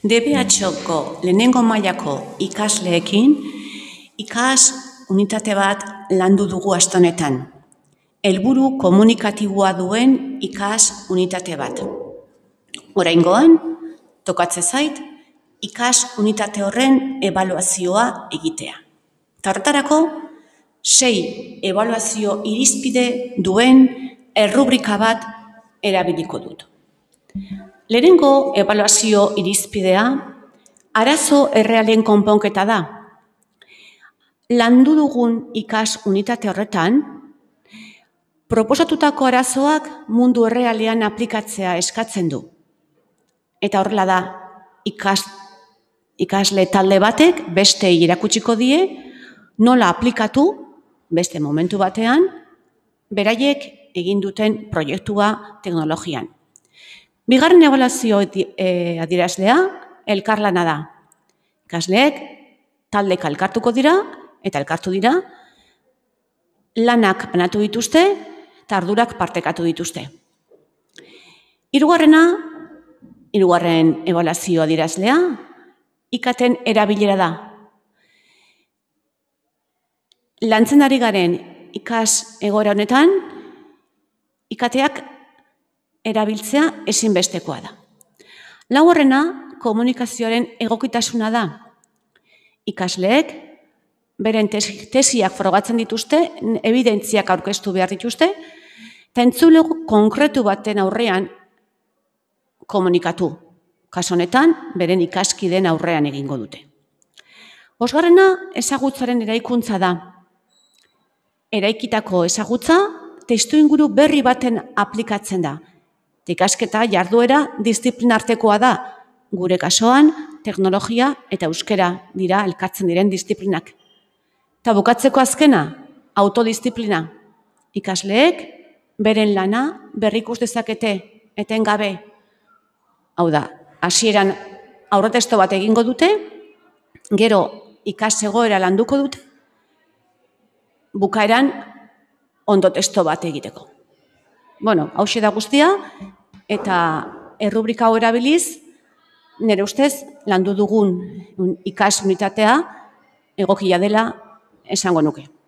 DBH-ko lehenengo mailako ikasleekin ikas unitate bat landu dugu aste honetan. Helburu komunikatiboa duen ikas unitate bat. Oraingoan, tokatze zait, ikas unitate horren ebaluazioa egitea. Eta horretarako, 6 ebaluazio irizpide duen errubrika bat erabiliko dut. Lehenengo ebaluazio irizpidea, arazo errealen konponketa da. Landu dugun ikas unitate horretan, proposatutako arazoak mundu errealean aplikatzea eskatzen du. Eta horrela da, ikasle talde batek bestei erakutsiko die, nola aplikatu, beste momentu batean, beraiek egin duten proiektua teknologian. Bigarren ebaluazio adierazlea, elkarlana da. Ikasleek taldeka elkartuko dira, eta elkartu dira, lanak banatu dituzte, eta ardurak partekatu dituzte. Hirugarren ebaluazio adierazlea, ikaten erabilera da. Lantzen ari garen ikas egoera honetan, ikateak erabiltzea ezinbestekoa da. Laugarrena, komunikazioaren egokitasuna da. Ikasleek beren tesiak frogatzen dituzte, ebidentziak aurkeztu behar dituzte, eta entzulego konkretu baten aurrean komunikatu. Kasu honetan, beren ikaskideen aurrean egingo dute. Bosgarrena, ezagutzaren eraikuntza da. Eraikitako ezagutza, testuinguru berri baten aplikatzen da. Ikasketa jarduera disiplinartekoa da. Gure kasuan, teknologia eta euskera dira elkartzen diren disiplinak. Eta bukatzeko azkena, autodisziplina. Ikasleek beren lana berrikus dezakete etengabe. Hau da, hasieran aurretesto bat egingo dute, gero ikas egoera landuko dute, bukaeran ondotesto bat egiteko. Hauxe da guztia, eta errubrika hau erabiliz, nire ustez, landu dugun ikas unitatea egokia dela esango nuke.